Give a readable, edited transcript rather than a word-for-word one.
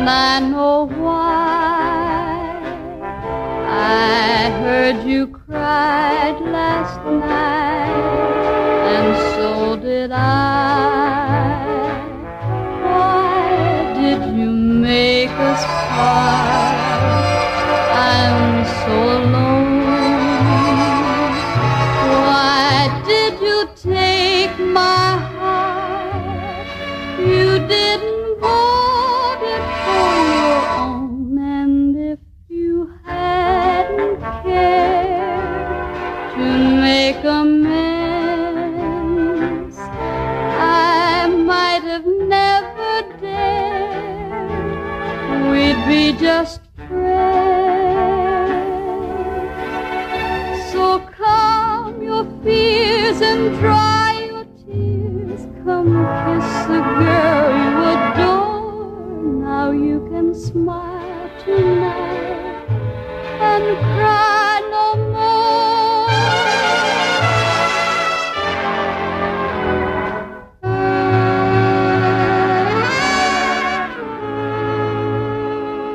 I know why. I heard you cried last night, and so did I. Why did you make us part? I'm so alone. Why did you take my heart? You didn't vote it for your own, and if you hadn't cared to make amends, I might have never dared. We'd be just friends. So calm your fears and dry your tears. Come kiss the girl you adore. Now you can smile tonight and cry.